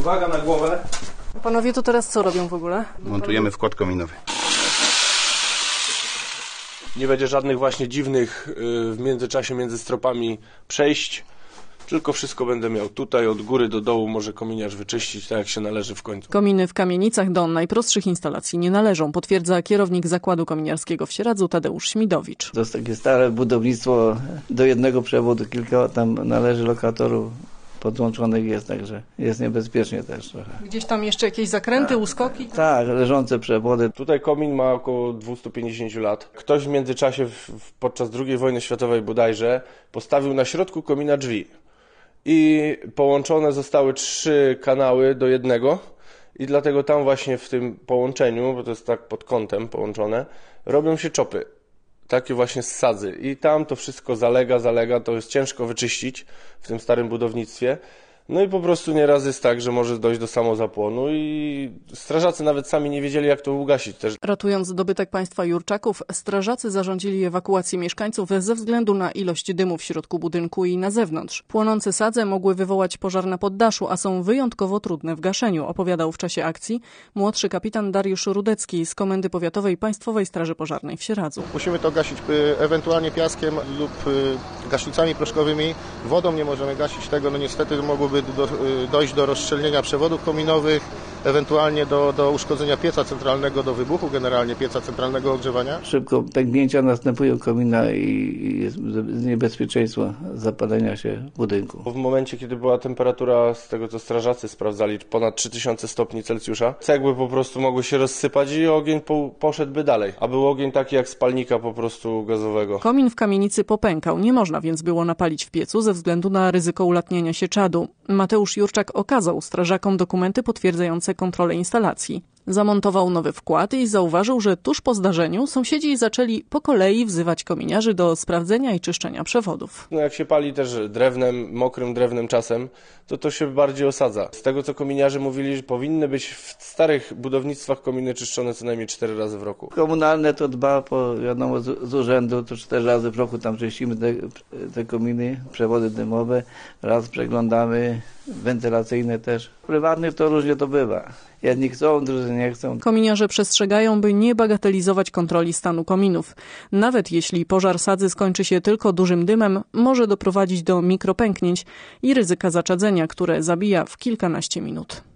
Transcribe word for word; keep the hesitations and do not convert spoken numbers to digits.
Uwaga na głowę. Panowie to teraz co robią w ogóle? Montujemy wkład kominowy. Nie będzie żadnych właśnie dziwnych w międzyczasie między stropami przejść, tylko wszystko będę miał tutaj, od góry do dołu, może kominiarz wyczyścić, tak jak się należy w końcu. Kominy w Kamienicach do najprostszych instalacji nie należą, potwierdza kierownik zakładu kominiarskiego w Sieradzu Tadeusz Śmidowicz. To jest takie stare budownictwo, do jednego przewodu kilka tam należy lokatorów podłączonych jest, także jest niebezpiecznie też trochę. Gdzieś tam jeszcze jakieś zakręty, uskoki? Tak, leżące przewody. Tutaj komin ma około dwieście pięćdziesiąt lat. Ktoś w międzyczasie w, podczas drugiej wojny światowej bodajże postawił na środku komina drzwi i połączone zostały trzy kanały do jednego i dlatego tam właśnie w tym połączeniu, bo to jest tak pod kątem połączone, robią się czopy. Takie właśnie ssadzy. I tam to wszystko zalega, zalega, to jest ciężko wyczyścić w tym starym budownictwie. No i po prostu nieraz jest tak, że może dojść do samozapłonu i strażacy nawet sami nie wiedzieli, jak to ugasić też. Ratując dobytek państwa Jurczaków, strażacy zarządzili ewakuację mieszkańców ze względu na ilość dymu w środku budynku i na zewnątrz. Płonące sadze mogły wywołać pożar na poddaszu, a są wyjątkowo trudne w gaszeniu, opowiadał w czasie akcji młodszy kapitan Dariusz Rudecki z Komendy Powiatowej Państwowej Straży Pożarnej w Sieradzu. Musimy to gasić ewentualnie piaskiem lub gaśnicami proszkowymi. Wodą nie możemy gasić tego, no niestety mogłoby Do, dojść do rozszczelnienia przewodów kominowych, ewentualnie do, do uszkodzenia pieca centralnego, do wybuchu generalnie pieca centralnego ogrzewania. Szybko pęknięcia następują komina i jest niebezpieczeństwo zapalenia się budynku. W momencie, kiedy była temperatura, z tego co strażacy sprawdzali, ponad trzy tysiące stopni Celsjusza, cegły po prostu mogły się rozsypać i ogień po, poszedłby dalej. A był ogień taki jak z palnika po prostu gazowego. Komin w kamienicy popękał, nie można więc było napalić w piecu ze względu na ryzyko ulatnienia się czadu. Mateusz Jurczak okazał strażakom dokumenty potwierdzające kontrolę instalacji. Zamontował nowy wkład i zauważył, że tuż po zdarzeniu sąsiedzi zaczęli po kolei wzywać kominiarzy do sprawdzenia i czyszczenia przewodów. No jak się pali też drewnem, mokrym drewnem czasem, to to się bardziej osadza. Z tego co kominiarze mówili, że powinny być w starych budownictwach kominy czyszczone co najmniej cztery razy w roku. Komunalne to dba, po, wiadomo, z, z urzędu, to cztery razy w roku tam czyścimy te, te kominy, przewody dymowe, raz przeglądamy, wentylacyjne też. Prywatnych to różnie to bywa. Jedni chcą, drudzy nie chcą. Kominiarze przestrzegają, by nie bagatelizować kontroli stanu kominów. Nawet jeśli pożar sadzy skończy się tylko dużym dymem, może doprowadzić do mikropęknięć i ryzyka zaczadzenia, które zabija w kilkanaście minut.